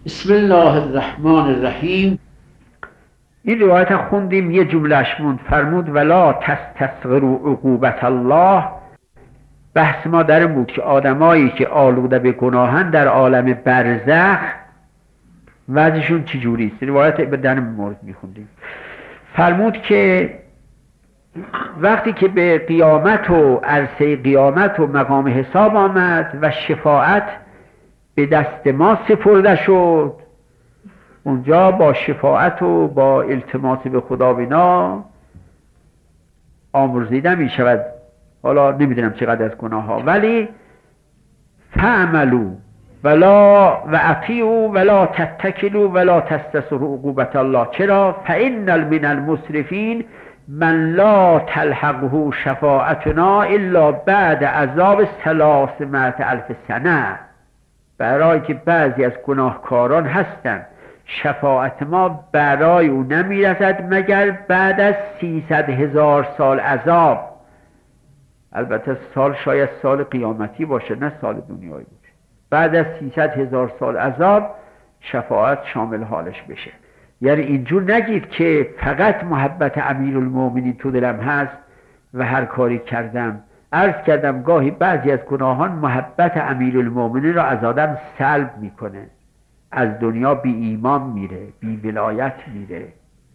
بسم الله الرحمن الرحیم. این روایت خوندیم، یه جملهش موند، فرمود ولا تستصغروا عقوبت الله. بحث ما در این بود که آدمایی که آلوده به گناهن در عالم برزخ وضعشون چجوری است. روایت در این مورد میخوندیم. فرمود که وقتی که به قیامت و عرصه قیامت و مقام حساب آمد و شفاعت به دست ما سپرده شد، اونجا با شفاعت و با التماس به خدا بنا آمرزیده می شود. حالا نمیدونم چقدر از گناه ها، ولی فعملوا ولا و اطیعوا ولا تتکلوا ولا تستصغروا عقوبت الله. چرا؟ فإن من المسرفین من لا تلحقه شفاعتنا الا بعد عذاب 300,000 سنه. برای که بعضی از گناهکاران هستند شفاعت ما برای او نمیرسد مگر بعد از 300,000 سال عذاب. البته سال شاید سال قیامتی باشه، نه سال دنیایی باشه. بعد از 300,000 سال عذاب شفاعت شامل حالش بشه. یعنی اینجور نگید که فقط محبت امیرالمومنین تو دلم هست و هر کاری کردم. عرض کردم گاهی بعضی از گناهان محبت امیرالمومنین را از آدم سلب میکنه، از دنیا بی ایمان میره، بی ولایت میره.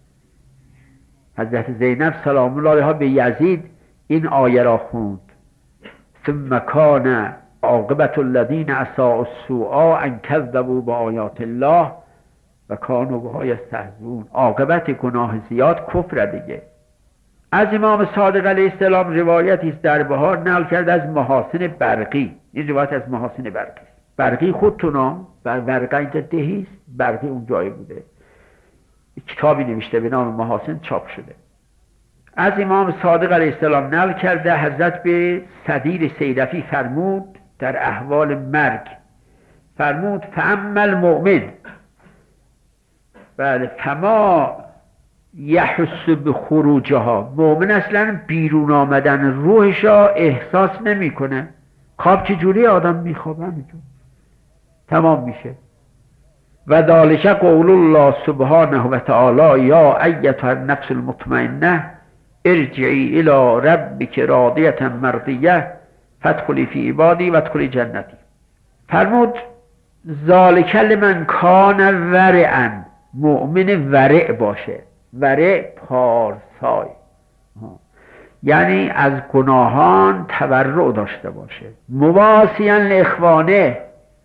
حضرت زینب سلام الله علیها به یزید این آیه را خوند: ثم کان عاقبت الذین اساءوا السوء ان کذبوا بآیات الله و کانوا بها یستهزئون. عاقبت گناه زیاد کفر دیگه. از امام صادق علیه السلام روایتی است در بهار نقل کرده از محاسن برقی. این روایت از محاسن برقی است. برقی خودتونا برقی اینجا دهیست، برقی اون جای بوده. کتابی نوشته به نام محاسن چاپ شده. از امام صادق علیه السلام نقل کرده حضرت به صدیر سیلفی فرمود در احوال مرگ، فرمود فاما المؤمن، بله، فما یحس بخروجها. مؤمن اصلا بیرون آمدن روحش را احساس نمیکنه. خواب چجوری آدم میخوابه همینجور تمام میشه. و ذالک قول الله سبحانه و تعالی یا ایتها النفس المطمئنه ارجعی الی ربک راضیة مرضیه فادخلی فی عبادی وادخلی جنتی. فرمود ذالک لمن کان ورعا، مؤمن ورع باشه. ورع پارسای، یعنی از گناهان تورع داشته باشه. مواسیا لاخوانه،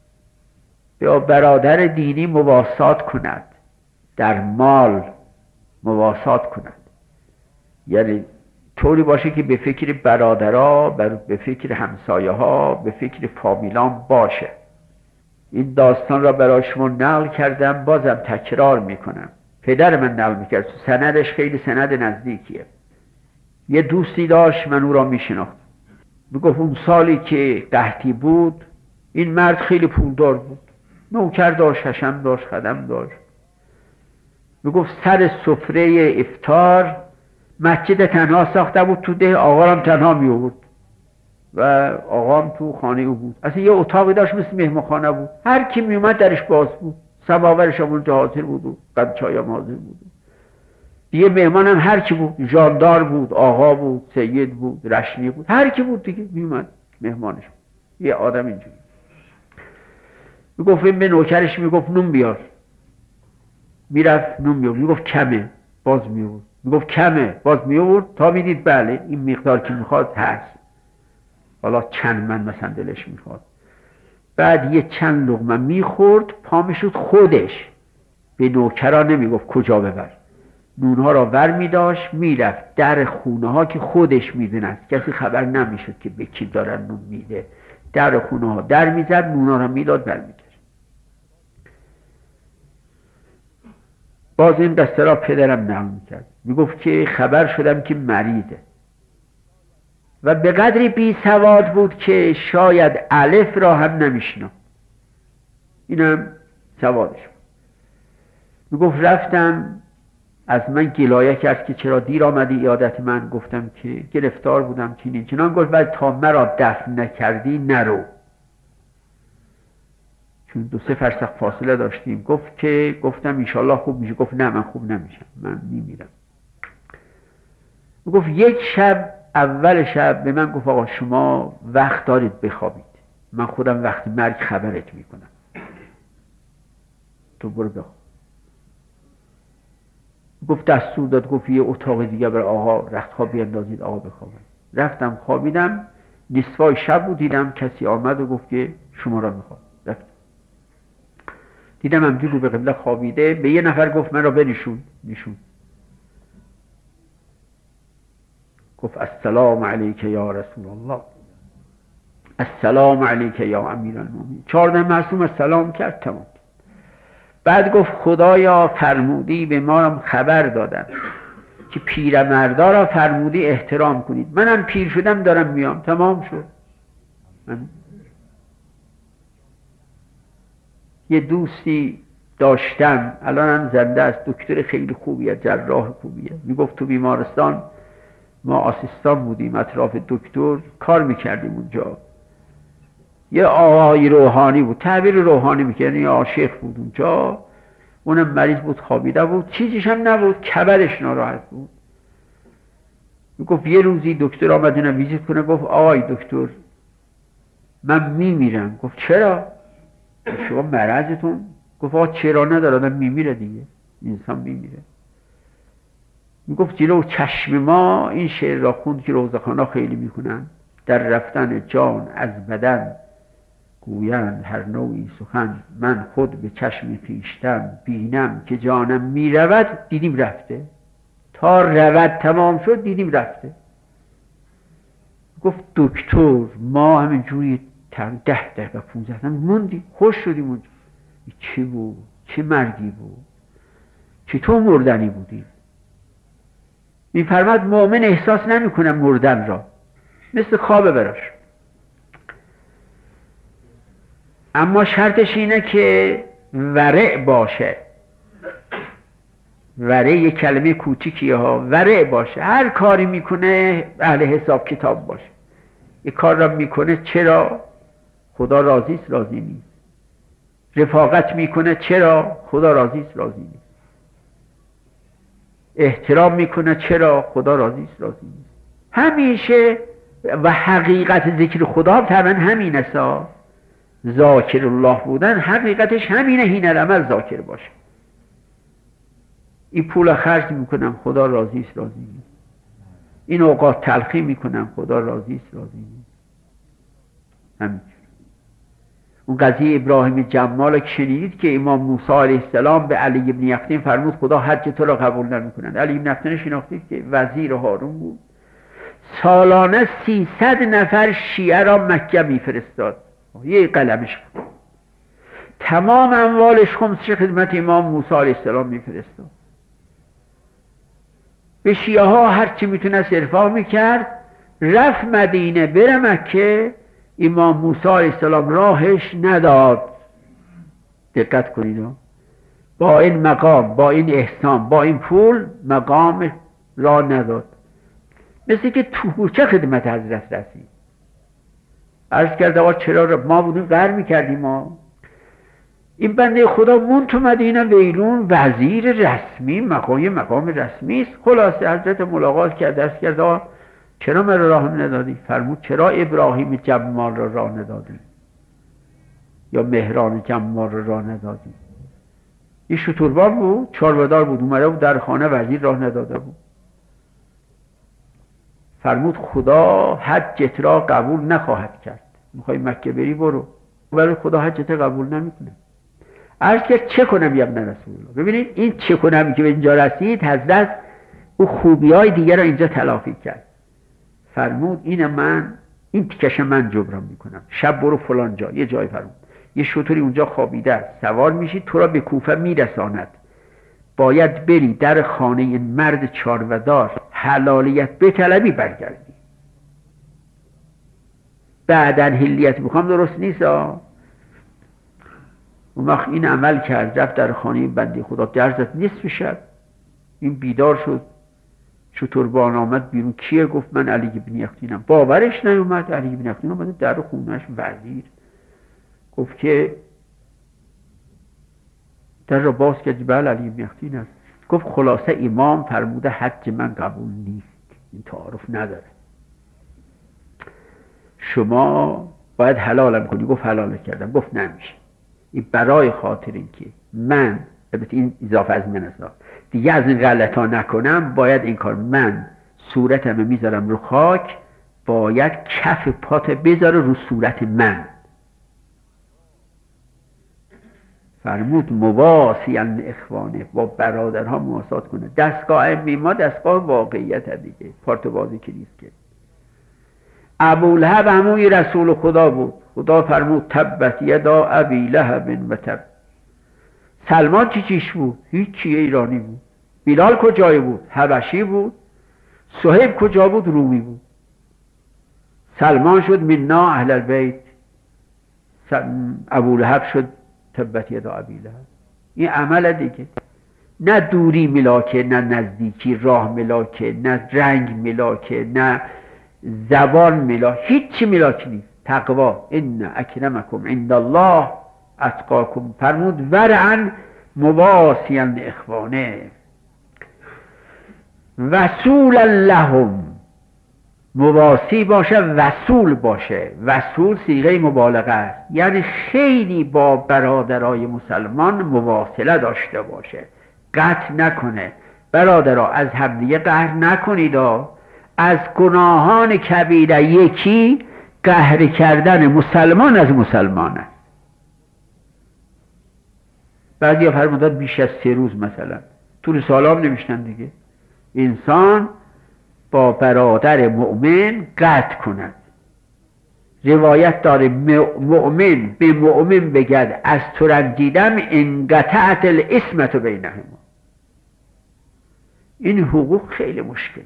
یا برادر دینی مواسات کند، در مال مواسات کند. یعنی طوری باشه که به فکر برادرها، به فکر همسایه ها، به فکر فامیلان باشه. این داستان را برای شما نقل کردم، بازم تکرار میکنم. پدر من نقل میکرد، سندش خیلی سند نزدیکیه. یه دوستی داشت، من او را میشناختم. میگفت اون سالی که قحطی بود این مرد خیلی پولدار بود، نوکر داشت، حشم داشت، خدم داشت. میگفت سر سفره افطار مسجد تنها ساخته بود تو ده، آقا هم تنها می آورد و آقا هم تو خانه او بود. اصلا یه اتاقی داشت مثل مهمانخانه بود، هر کی می اومد درش باز بود. سماورش هم اونجا حاضر بود و قد چای هم حاضر بود. دیگه مهمان هم هر کی بود، ژاندار بود، آقا بود، سید بود، رشنی بود، هر کی بود دیگه می اومد مهمانش بود. یه آدم اینجوری. میگفت به نوکرش میگفت نون بیار، میرفت نون بیار، میگفت کمه، باز میورد، میگفت کمه، باز میورد تا میدید بله این مقدار که میخواد هست. حالا چند من مثلا دلش میخواد. بعد یه چند لقمه میخورد، پا میشد خودش، به نوکرا نمیگفت کجا ببر، نونها را ور میداشت میرفت در خونه ها که خودش میدونه، کسی خبر نمیشد که به کی دارن نون میده. در خونه ها در میزد، نونها را میداد برمیگشت. باز این دسته را پدرم نقل میکرد، میگفت که خبر شدم که مریضه و به قدری بی سواد بود که شاید الف را هم نمیشنم. اینم سوادش بود. میگفت رفتم، از من گلایه کرد که چرا دیر آمدی عیادت من. گفتم که گرفتار بودم چنین چنان. گفت ولی تا مرا دفن نکردی نرو، 2-3 فرسخ فاصله داشتیم. گفتم انشالله خوب میشه. گفت نه من خوب نمیشم، من میمیرم. گفت یک شب، اول شب به من گفت آقا شما وقت دارید بخوابید، من خودم وقتی مرگ خبرت میکنم، تو برو بخواب. گفت دستور داد، گفت یه اتاق دیگه برای آقا رخت خواب بیندازید آقا بخوابه. رفتم خوابیدم، نصفای شب بود دیدم کسی آمد و گفت که شما را میخواد. رفتم دیدم همجور رو به قبله خوابیده. به یه نفر گفت من را بنشون. گفت السلام علیک یا رسول الله، السلام علیک یا امیر المؤمنین. 14 معصوم السلام کرد، تمام. بعد گفت خدایا فرمودی به ما خبر دادن که پیرمردا را فرمودی احترام کنید، منم پیر شدم دارم میام. تمام شد. من یه دوستی داشتم الانم زنده است، دکتر خیلی خوبیه، جراح خوبیه. میگفت تو بیمارستان ما آسیستان بودیم، اطراف دکتر کار میکردیم اونجا. یه آقای روحانی بود، تعبیر روحانی میکرد، یه عاشق بود اونجا. اونم مریض بود، خوابیده بود، چیزیش هم نبود، کبدش ناراحت بود. میگفت یه روزی دکتر آمد اینم ویزیت کنه، گفت آقای دکتر من میمیرم. گفت چرا؟ شما مرضتون؟ گفت آقا چرا نداره، آدم میمیره دیگه، انسان میمیره. میگفت جلو چشم ما این شعر را خوند که روزخانه خیلی میکنن، در رفتن جان از بدن گویند هر نوعی سخن، من خود به چشم خویشتن بینم که جانم میرود، دیدیم رفته. تا رود تمام شد دیدیم رفته. گفت دکتر ما همینجوری 10 دقیقه 15 دقیقه موندیم، خوش شدیم اونجا. چی بود؟ چه مرگی بود؟ چطور مردنی بودیم؟ میفرماد مؤمن احساس نمیکنه مردن را، مثل خواب براش. اما شرطش اینه که ورع باشه. ورع یک کلمه کوچیکیه ها، ورع باشه. هر کاری میکنه اهل حساب کتاب باشه. یک کار را میکنه چرا؟ خدا راضی است، راضی نیست. رفاقت میکنه چرا؟ خدا راضی است، راضی نیست. احترام میکنه چرا؟ خدا راضی است، راضی نیست. همیشه و حقیقت ذکر خدا طبعا همین است. ذاکر الله بودن حقیقتش همینه، حین العمل ذاکر باشه. این پول خرج میکنم خدا راضی است، راضی نیست. این اوقات تلخی میکنم خدا راضی است، راضی نیست. همینجور. اون قضیه ابراهیم جمال که شنیدید که امام موسی علیه السلام به علی ابن یقطین فرمود خدا حج تو را قبول نمیکنند. علی ابن یقطین شناختید که وزیر هارون بود، سالانه 300 نفر شیعه را مکه میفرستاد، یه قلمش بود. تمام اموالش خمسش خدمت امام موسی علیه السلام میفرستاد. به شیعه ها هرچی میتونست ارفاع میکرد. رفت مدینه بره مکه، امام موسی علیه السلام راهش نداد. دقت کنید، با این مقام، با این احسان، با این پول مقام راه نداد. مثل که تو چه خدمت حضرت رسید. عرض کرده آقا چرا ما بودیم قهر میکردیم ما. این بنده خدا مون تو مدینه ویلون، وزیر رسمی، مقام رسمی است. خلاصه حضرت ملاقات کرد، عرض کرده آقا چرا من راه ندادی؟ فرمود چرا ابراهیم جمال را راه ندادی یا مهران جمال را راه ندادی؟ این شتربان بود، چاربدار بود، اومده بود در خانه، وزیر راه نداده بود. فرمود خدا حجت را قبول نخواهد کرد. میخوای مکه بری برو، ولی خدا حجت قبول نمیکنه. عرض کرد چه کنم یا ابن رسول الله؟ ببینید این چه کنم که به اینجا رسید، حضرت او خوبی های دیگر را اینجا تلافی کرد. فرمود این تیکش من جبران میکنم. شب برو فلان جا، یه جای فرمود یه شطوری اونجا خوابیده است، سوار میشی تو را به کوفه میرساند. باید بری در خانه این مرد چارودار حلالیت بطلبی برگردی. بعدن حلیت بخوام درست نیست. اون وقت این عمل کرد، رفت در خانه بنده خدا، در زد نصف شب. این بیدار شد، شتربان آمد بیرون. کیه؟ گفت من علی بن یقطینم. باورش نیومد. علی بن یقطین آمد در خونهش، وزیر. گفت که در را باز کرد. بله علی میختین است. گفت خلاصه امام فرموده حج من قبول نیست، این تعارف نداره، شما باید حلالم کنی. گفت حلال کردم. گفت نمیشه، این برای خاطر این که من، البته این اضافه از من است، دیگه از این غلطا نکنم، باید این کار، من صورتم میذارم رو خاک، باید کف پات بذاره رو صورت من. فرمود مواسیان اخوانه، با برادرها مواسات کنه. دستگاه ما دستگاه واقعیت دیگه، پارت بازی که نیست که. ابولهب همون رسول خدا بود. خدا فرمود تبت یدا ابی لهب و تب. سلمان چیش بود؟ هیچی، ایرانی بود. بلال کجای بود؟ حبشی بود. صهیب کجا بود؟ رومی بود. سلمان شد منا اهل البیت، ابولهب شد تبت یدا ابی لهب. این عمل دیگه، نه دوری ملاکه، نه نزدیکی، راه ملاکه، نه رنگ ملاکه، نه زبان ملاک، هیچی ملاک نیست. تقوا، ان اکرمکم عند الله اتقاکم. فرمود ورعا مواسیان اخوانه وصولا لهم. مواسی باشه، وصول باشه. وصول صیغه مبالغه است، یعنی خیلی با برادرای مسلمان مواصله داشته باشه، قطع نکنه. برادرها از همدیگه قهر نکنید. از گناهان کبیره یکی قهر کردن مسلمان از مسلمان است. بعضی ها فرمودن بیش از 3 روز مثلا، طول سالام نمیشتن دیگه. انسان با برادر مؤمن قطع کند. روایت داره مؤمن به مؤمن بگد از تو رنجیدم انقطعت الاسمت بینهما. این حقوق خیلی مشکل.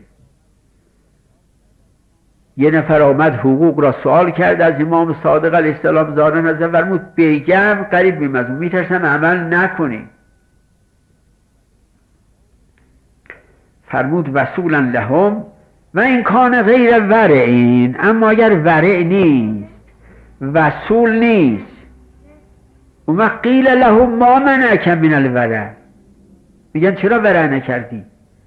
یه نفر آمد حقوق را سوال کرد از امام صادق علیه السلام، زارن از فرمود بگم قریب میمزون، میترسم عمل نکنی. فرمود وصولا لهم و این کان غیر ورعین. اما اگر ورع نیست، وصول نیست، و قیل لهم ما منعک من الورع، میگن چرا ورع نکردی؟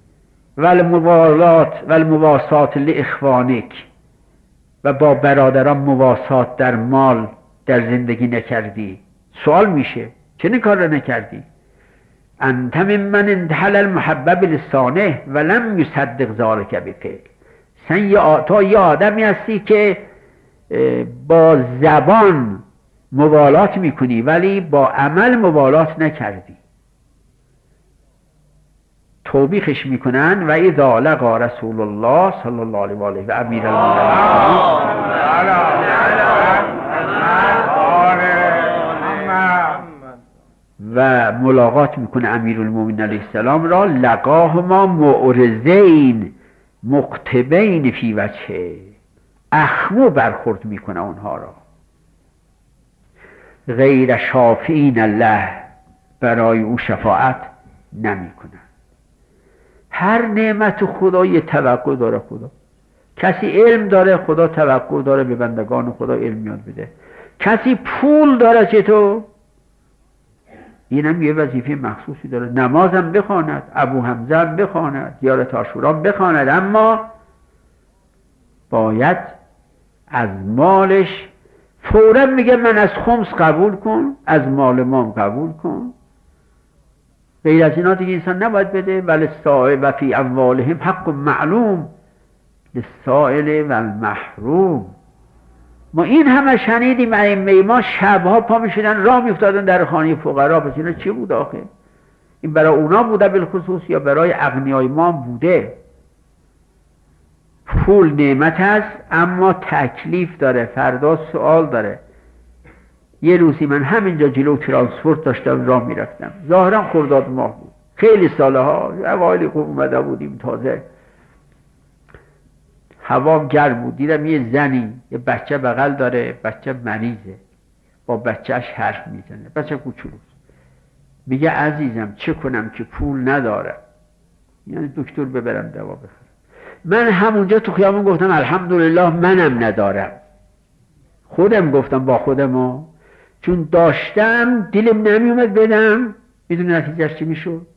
والمواسات لاخوانک، و با برادران مواسات در مال در زندگی نکردی. سوال میشه چه کار را نکردی؟ انت ممن انتحل المحبب لسانه ولم یصدق ذلک بفعل. تو یه آدمی هستی که با زبان موالات میکنی ولی با عمل موالات نکردی. توبیخش میکنن و اذا لقا رسول الله صلی الله علیه و آله و امیر المؤمنین و ملاقات میکنه امیر المؤمنین علیه السلام را، لقاهما معرضین مقتبین فی وجهه، اخمو برخورد میکنه اونها را. غیر شافعین الله، برای او شفاعت نمیکنه. هر نعمت خدا یه توقع داره. خدا کسی علم داره، خدا توقع داره به بندگان خدا علم یاد بده. کسی پول داره چطور؟ اینم یه وظیفه مخصوصی داره. نمازم بخواند، ابو حمزه هم بخواند، یارت عاشورا بخواند، اما باید از مالش فوراً میگه من از خمس قبول کن، از مال مام قبول کن. غیر از اینا دیگه انسان نباید بده. وللسائل و فی اموالهم حق معلوم للسائل و المحروم. ما این همه شنیدیم ائمه ما شبها پا میشدن راه میافتادن در خانه فقرا. پس اینا چی بود آخه؟ این برای اونا بوده بالخصوص یا برای اغنیای ما بوده؟ پول نعمت است اما تکلیف داره، فردا سوال داره. یه روزی من همینجا جلو ترانسپورت داشتم راه میرفتم، ظاهرا خرداد ماه بود، خیلی سالها اوایل خوب اومده بودیم، تازه هوا گرم بود. دیدم یه زنی یه بچه بغل داره، بچه مریضه، با بچهش حرف میزنه، بچه کوچولوست. میگه عزیزم چه کنم که پول ندارم، یعنی دکتر ببرم دوا بخرم. من همونجا تو خیابون گفتم الحمدلله منم ندارم. خودم گفتم با خودم چون داشتم دلم نمیومد بدم، میدونی نتیجهش چی میشد؟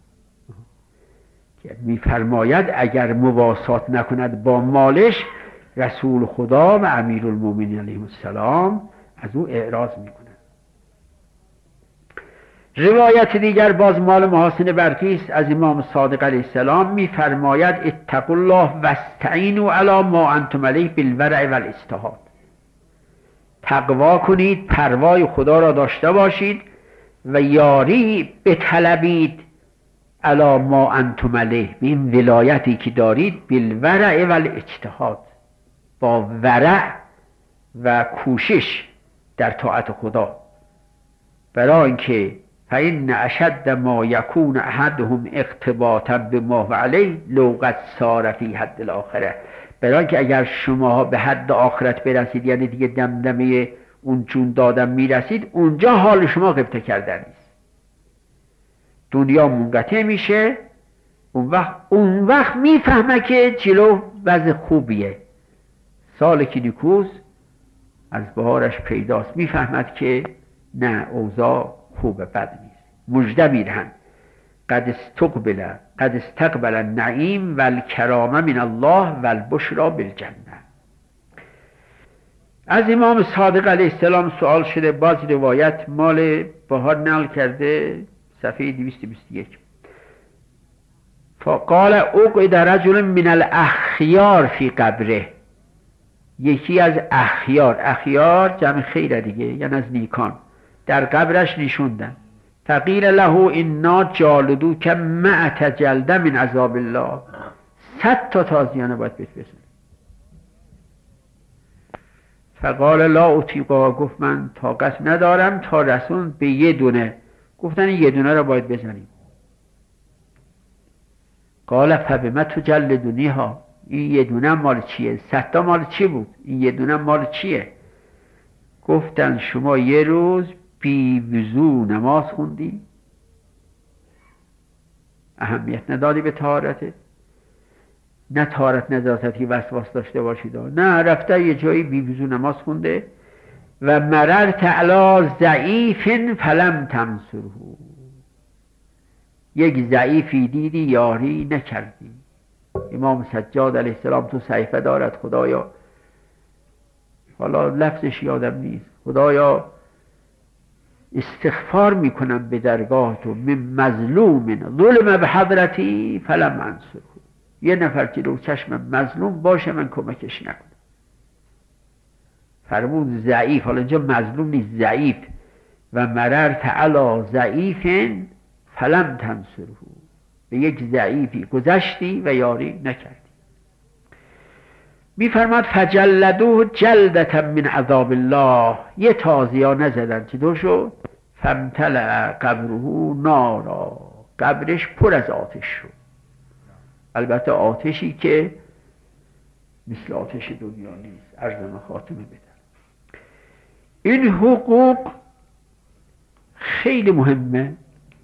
که میفرماید اگر مواسات نکند با مالش، رسول خدا و امیرالمومنین علیه السلام از او اعراض میکنند. روایت دیگر باز مال محاسن برقی است از امام صادق علیه السلام، میفرماید اتقوا الله واستعینوا علی ما انتم علیه بالورع والاجتهاد. تقوا کنید، پروای خدا را داشته باشید و یاری بطلبید علی ما انتم علیه، به این ولایتی که دارید، بالورع والاجتهاد، با ورع و کوشش در طاعت خدا. برای اینکه فإن اشد ما یکون احدهم اقتباطا بما هو علیه لو قد سار فی حد الاخره. برای اینکه اگر شما به حد آخرت برسید، یعنی دیگه دمدمه اون جون دادن میرسید، اونجا حال شما غبطه کردن نیست، دنیا منقطع میشه. اون وقت میفهمه که جلو وضع خوبیه، سال که نیکوز از بهارش پیداست، میفهمد که نه اوضاع خوبه، بد نیست. مژده میدهند قد استقبل النعیم و الکرام من الله و البشرا بالجنه. از امام صادق علیه السلام سوال شده، باز روایت مال بهار نقل کرده صفحه 221. فقال اقعد رجل من الاخیار فی قبره، یکی از اخیار جمع خیره دیگه، یعنی از نیکان، در قبرش نشوندن. فقیل له انا جالدو که معت جلده من عذاب الله، 100 تا تازیانه باید بهت بزن. فقال لا اطیقها، گفت من طاقت ندارم تا رسون به یه دونه. گفتن این یه دونه را باید بزنیم. قال فبما تجلدونیها، این یه دونه مال چیه؟ 100 تا مال چی بود؟ این یه دونه مال چیه؟ گفتن شما یه روز بی وضو نماز خوندی، اهمیت ندادی به طهارته، نه طهارت نجاستی وسواس داشته باشید، نه رفته یه جایی بی وضو نماز خونده. و مررت علی ضعیف فلم تنصره، یک ضعیفی دیدی یاری نکردی. امام سجاد علیه السلام تو صحیفه دارد، خدایا، حالا لفظش یادم نیست، خدایا استغفار میکنم به درگاه تو من مظلوم ظلم به حضرتی فلم انصره، یه نفر که رو چشم مظلوم باشه من کمکش نکنم. فرمود ضعیف، حالا اینجا مظلوم نیست، ضعیف. و مررت علی ضعیف فلم تنصره، به یک ضعیفی گذشتی و یاری نکردی. میفرماد فجلدوه جلدتا من عذاب الله، یه تازیا نزدن، چطور شد؟ فامتلأ قبره نارا، قبرش پر از آتش شد. البته آتشی که مثل آتش دنیا نیست. عرض خاتمه بدم، این حقوق خیلی مهمه.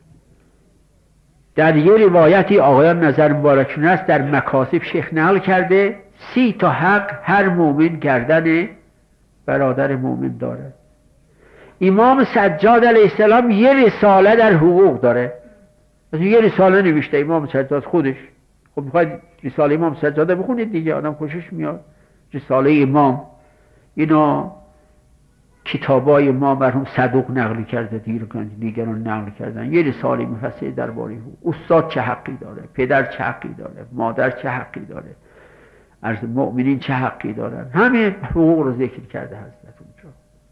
در یه روایتی آقایان نظر مبارکشون است، در مکاسب شیخ نقل کرده 30 تا حق هر مومن گردن برادر مومن داره. امام سجاد علیه السلام یه رساله در حقوق داره، از یه رساله نوشته امام سجاد خودش. خب میخواید رساله امام سجاده بخونید دیگه، آدم خوشش میاد. رساله امام، اینا کتابای ما مرحوم صدوق نقل کرده، دیگران نقل کردن. یه رساله مفصل درباره حقوق، استاد چه حقی داره، پدر چه حقی داره، مادر چه حقی داره، از مؤمنین چه حقی دارن، همه حقوق رو ذکر کرده حضرت اونجا.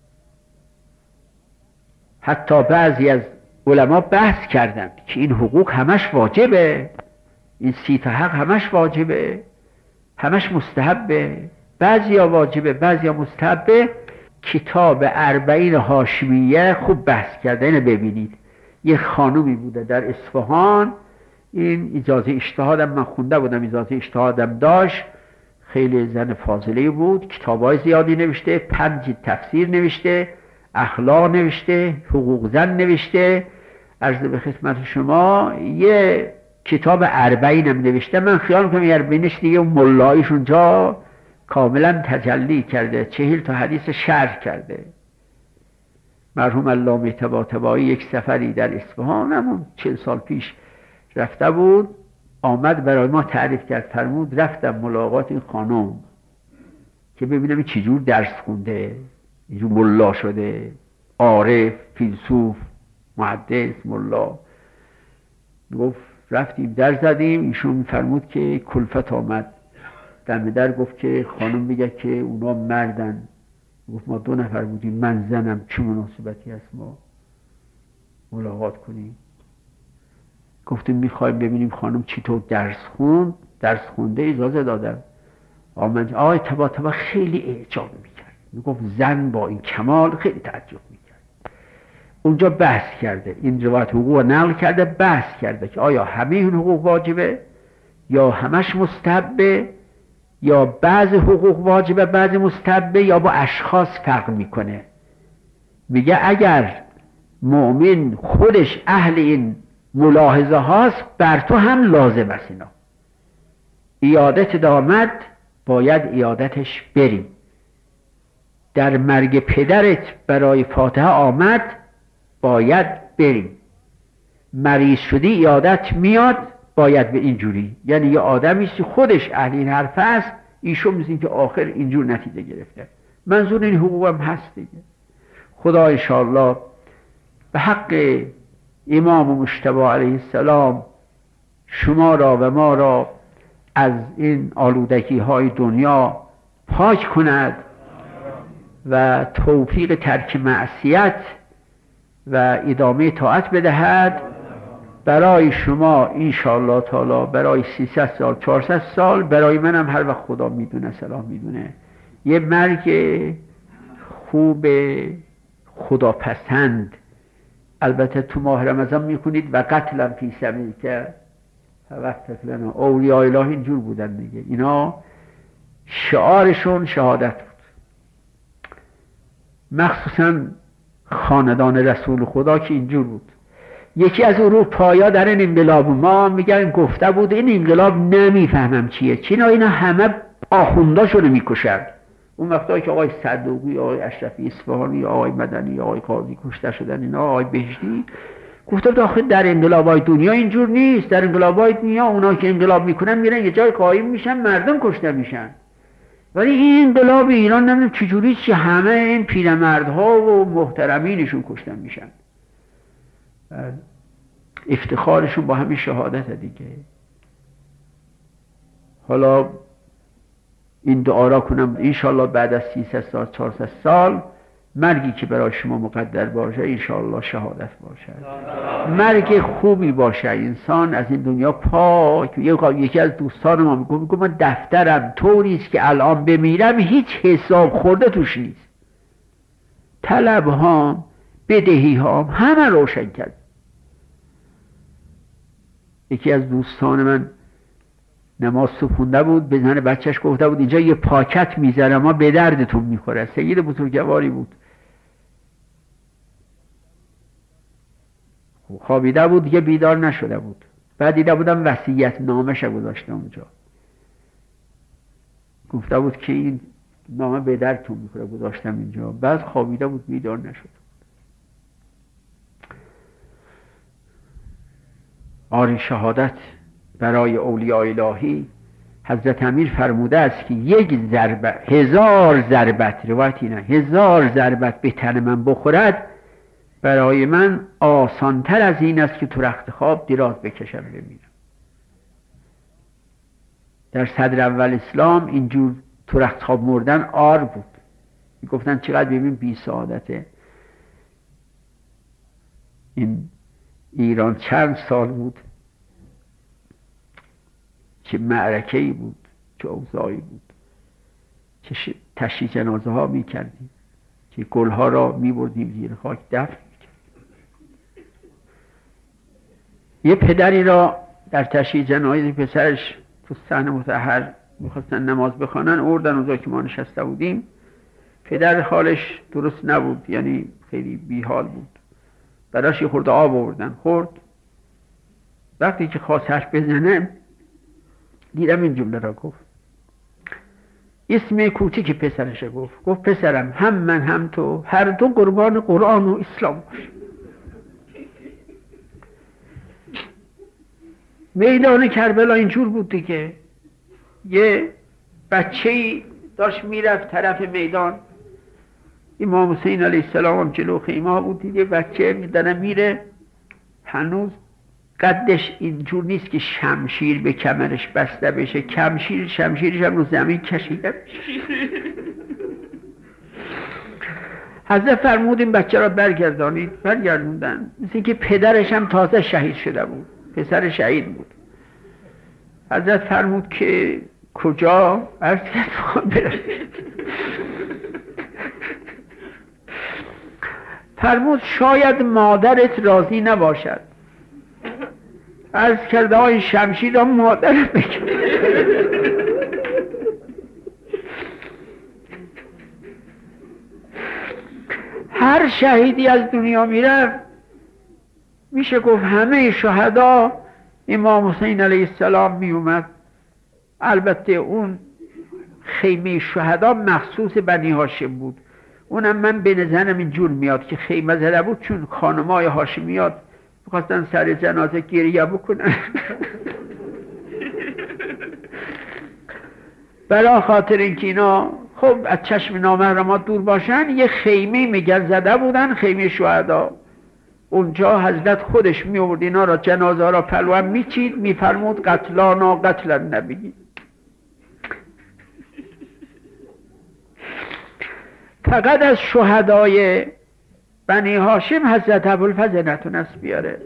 حتی بعضی از علما بحث کردن که این حقوق همش واجبه، این 30 تا حق همش واجبه، همش مستحبه، بعضیا واجبه بعضیا مستحبه. کتاب 40 هاشمیه خوب بحث کرده، اینو ببینید. یه خانومی بوده در اصفهان، این اجازه اجتهادم من خونده بودم، اجازه اجتهادم داشت، خیلی زن فاضله بود، کتابای زیادی نوشته، 5 تفسیر نوشته، اخلاق نوشته، حقوق زن نوشته. عرض به خدمت شما یه کتاب 40 هم نوشته. من خیال میکنم 40 دیگه ملایش اونجا کاملا تجلی کرده، 40 تا حدیث شرح کرده. مرحوم علامه طباطبایی یک سفری در اصفهان، همون 40 سال پیش رفته بود، آمد برای ما تعریف کرد، فرمود رفتم ملاقات این خانم که ببینم این چجور درس خونده، اینجور ملا شده، عارف، فیلسوف، محدث، ملا. گفت رفتیم در زدیم، ایشون فرمود که کلفت آمد، دم در گفت که خانم میگه که اونا مردن. گفت ما 2 نفر بودیم، من زنم، چه مناسبتی هست ما ملاقات کنیم؟ گفتیم میخوایم ببینیم خانم چطور درس خونده، اجازه دادم. آقای طباطبا خیلی اعجاب میکرد، میگفت زن با این کمال، خیلی تعجب میکرد. اونجا بحث کرده، این روایت حقوق نقل کرده، بحث کرده که آیا همه این حقوق واجبه یا همش مستحبه، یا بعض حقوق واجبه بعض مستحبه، یا با اشخاص فرق میکنه. میگه اگر مؤمن خودش اهل این ملاحظه هاست، بر تو هم لازم است اینا. ایادت دامد باید ایادتش بری. در مرگ پدرت برای فاتحه آمد، باید بری. مریض شدی ایادت میاد، باید به اینجوری. یعنی یه آدمی که خودش اهل این حرف است، ایشون مثل که آخر اینجور نتیجه گرفته. منظور این حقوق هم هست دیگه. خدا انشاءالله به حق امام مجتبی علیه السلام شما را و ما را از این آلودگی های دنیا پاک کند و توفیق ترک معصیت و ادامه طاعت بدهد. برای شما انشاءالله تعالی برای 300 سال 400 سال، برای منم هر وقت خدا میدونه صلاح میدونه، یه مرگ خوب خداپسند. البته تو ماه رمضان میکنید و قتلم فی سبیل که وقت لنا. اولیاء الهی اینجور بودن دیگه، اینا شعارشون شهادت بود. مخصوصا خاندان رسول خدا که اینجور بود. یکی از اروپایا در این انقلاب، ما میگن گفته بود این انقلاب نمیفهمم چیه، اینا همه آخونداشو رو میکشن. اون وقتایی که آقای صدوقی، آقای اشرفی اصفهانی، آقای مدنی، آقای قاضی کشته شدن، اینا آقای بهشتی، گفته بود آخه در انقلابای دنیا اینجور نیست. در انقلابای دنیا اونا که انقلاب میکنن میرن یه جای قایم میشن، مردم کشته میشن. ولی این انقلاب ایران نمیدونم چجوری چی همه این پیرمردها و محترمینشون کشته میشن. افتخارشون با همین شهادت دیگه. حالا این دعا را کنم انشاءالله بعد از 300 سال 400 سال مرگی که برای شما مقدر باشه انشاءالله شهادت باشه، مرگ خوبی باشه، انسان از این دنیا پاک. یکی از دوستان ما میگه من دفترم طوریست که الان بمیرم هیچ حساب خورده توش نیست، طلب ها بدهی ها همه روشن کرد. یکی از دوستان من نماز خونده بود، به زن بچهش گفته بود اینجا یه پاکت میذاره ما به دردتون میخوره. سید بزرگواری بود، خوابیده بود دیگه، بیدار نشده بود. بعد دیده بودم وصیت نامش گذاشته اونجا، گفته بود که این نامه به دردتون میخوره، گذاشتم اینجا. بعد خوابیده بود بیدار نشد. آری شهادت برای اولیاء الهی حضرت امیر فرموده است که 1 ضربت 1000 ضربت، روایتی نه 1000 ضربت به تن من بخورد برای من آسانتر از این است که تو رخت خواب دراز بکشم بمیرم. در صدر اول اسلام اینجور تو رخت خواب مردن عار بود. میگفتن چقدر ببین بی سعادته. این ایران چند سال بود چه معرکه‌ای بود، چه اوضاعی بود، چه تشییع جنازه ها می کردیم، چه گلها را می بردیم زیر خاک دفن می کردیم. یه پدری را در تشییع جنازه پسرش تو صحن مطهر میخواستن نماز بخوانن، آوردن اونجا که ما نشسته بودیم. پدر حالش درست نبود، یعنی خیلی بیحال بود. براش یه خورده آب آوردن، خورد. وقتی که خواست حرف بزنه دیدم این جمله را گفت، اسم کوچیک پسرش گفت پسرم هم من هم تو هر دو قربان قرآن و اسلام باش. میدان کربلا اینجور بود دیگه، یه بچه‌ای داشت میرفت طرف میدان، امام حسین علیه السلام هم جلو خیمه بود دیگه، بچه میدنه میره، هنوز قدش اینجور نیست که شمشیر به کمرش بسته بشه، شمشیرش هم رو زمین کشیده بشه. حضرت فرمود این بچه را برگردوندن، مثل که پدرش هم تازه شهید شده بود، پسر شهید بود. حضرت فرمود که کجا؟ عرض کرد فرمود شاید مادرت راضی نباشد. عرض کرده این شمشیر هم مادرم بکن. هر شهیدی از دنیا میرفت میشه گفت همه شهدا امام حسین علیه السلام میومد. البته اون خیمه شهدا مخصوص بنی هاشم بود، اونم من به نظرم اینجور میاد که خیمه زده بود چون خانمای هاشمیات میخواستن سر جنازه گریه بکنن. برای خاطر اینکه اینا خب از چشم نامحرمات دور باشن، یه خیمه میگر زده بودن، خیمه شهدا. اونجا حضرت خودش می آورد اینا را، جنازه را پلوان میچید، میفرمود قتلانا قتل النبی. فقط از شهدای بنی هاشم حضرت ابوالفضل نتونست بیاره.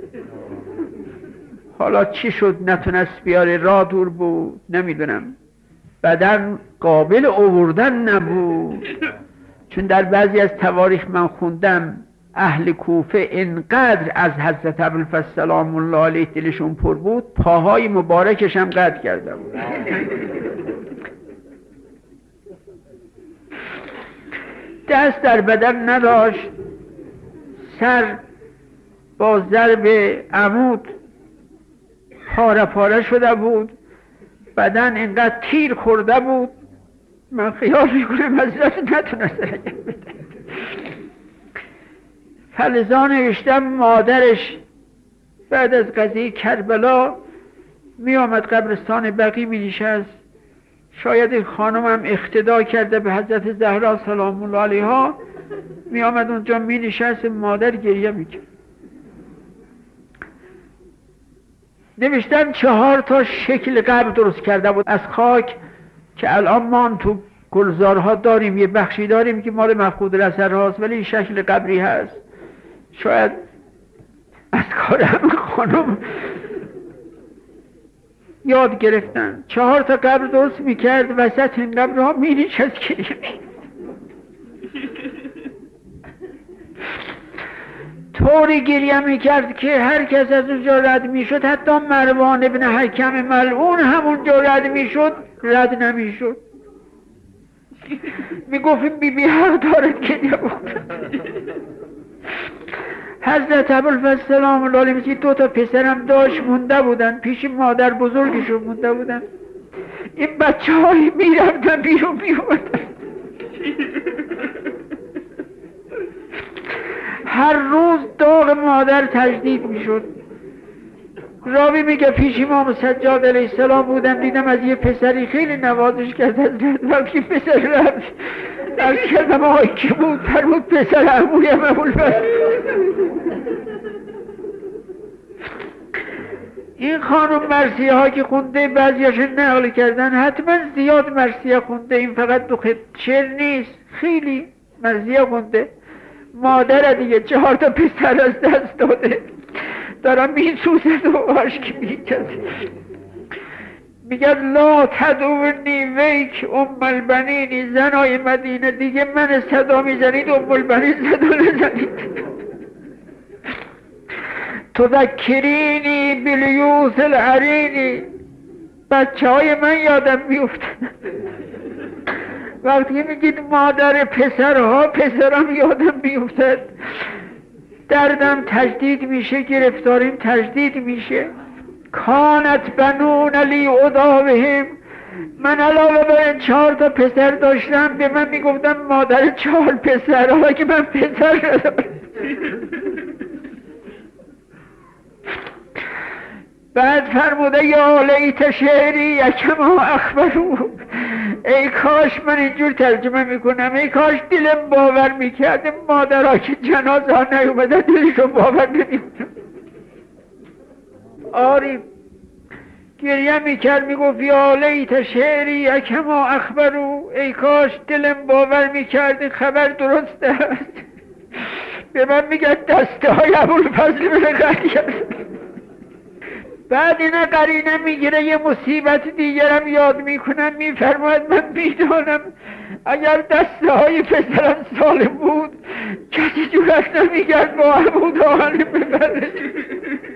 حالا چی شد نتونست بیاره؟ راه دور بود، نمیدونم، بدن قابل آوردن نبود. چون در بعضی از تواریخ من خوندم اهل کوفه انقدر از حضرت ابوالفضل سلام الله علیه دلشون پر بود، پاهای مبارکش هم قطع کرده بود. دست در بدن نداشت، سر با ضرب عمود پاره پاره شده بود، بدن اینقدر تیر خورده بود، من خیال میکنم حضرت نتونست رنگ بده. فلذا نوشتم مادرش بعد از قضیه کربلا می آمد قبرستان بقیع می نشست. شاید این خانم هم اقتدا کرده به حضرت زهرا سلام الله علیها، می آمد اونجا می نشست، مادر گریه می کرد. نوشتن 4 تا شکل قبر درست کرده بود از خاک که الان ما تو گلزارها داریم، یه بخشی داریم که مال مفقود الاثر هاست، ولی این شکل قبری هست. شاید از کار همه خانم یاد گرفتن. 4 تا قبر درست میکرد، وسط این قبرها مینشست گریه میکرد. طوری گریه میکرد که هر کس از اونجا رد میشد، حتی مروان ابن حکم ملعون همونجا رد میشد، رد نمیشد. میگفت بی حق دارد گریه بکنه. حضرت ابوالفضل سلام الله علیه 2 تا پسرم داشت، مونده بودن پیش مادر بزرگشون، مونده بودن. این بچه های میرفتن بیرون میومدن. هر روز داغ مادر تجدید میشد. راوی میگه پیش امام سجاد علیه السلام بودم، دیدم از یه پسری خیلی نوازش کرد. از وقتی پسر رفت از کردم آقای که بود؟ فرمود پسر عمویم ابوالفضل. این خانم مرثیه ها که خونده بعضیاش نقل کردن، حتما زیاد مرثیه خونده، این فقط دو خط شعر نیست، خیلی مرثیه خونده. مادر دیگه 4 تا پسر از دست داده، دارم میسوزد و عشق میکرد. میگه لا تدعونی ویک ام البنینی، زنای مدینه دیگه من صدا میزنید ام البنین صدا نزنید. تذکرینی بالیوث العرینی، بچه های من یادم میفته. وقتی میگید مادر پسرها، پسرم یادم میفتد. دردم تجدید میشه، گرفتاریم تجدید میشه. کانت بنون لی اداوهم، من علاوه بر 4 تا پسر داشتم به من میگفتم مادر 4 پسر، حالا که من پسر ندارم. بعد فرموده یا لیت شعری یکما اخبرو، ای کاش من اینجور ترجمه میکنم، ای کاش دلم باور میکرد مادرها که جنازه ها نیومده دلشو باور نمیکنم. آری گریه میکرد میگفت یا لیت شعری یکما اخبرو، ای کاش دلم باور میکرد خبر درست است. به من میگه دسته های ابوالفضل بن قتیبه. بعد اینا قرینه میگیره یه مصیبت دیگرم یاد میکنم، میفرماید من میدانم اگر دسته های پسرم سالم بود کسی جورت نمیگرد با عمود آهن ببره.